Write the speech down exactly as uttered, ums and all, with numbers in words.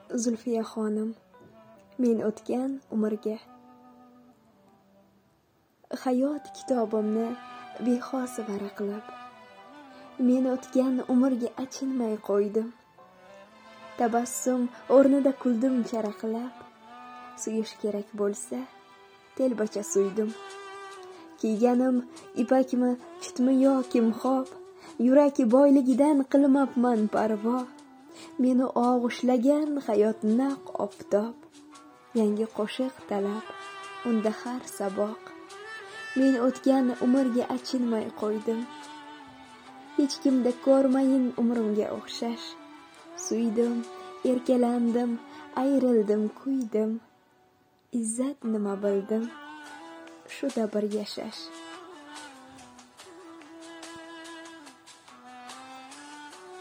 Zulfiya xonim, men o'tgan umrga hayot kitobimni behosa varaqlab, men o'tgan umrga achinmay qo'ydim. Tabassum o'rnida kuldim charaqlab, suyish kerak bo'lsa telbacha suydim. Kiyganim ipakmi, chitmi yo kimxob, yurak boyligidan qilmabman parvo. Meni og'ushlagan hayot naq oftob, yangi qo'shiq talab, unda har saboq. Men o'tgan umrga achinmay qo'ydim. Hech kimda ko'rmayin umrimga o'xshash. Suydim, erkalandim, ayrildim, kuydim. Izzat nima bildim, shuda bir yashash.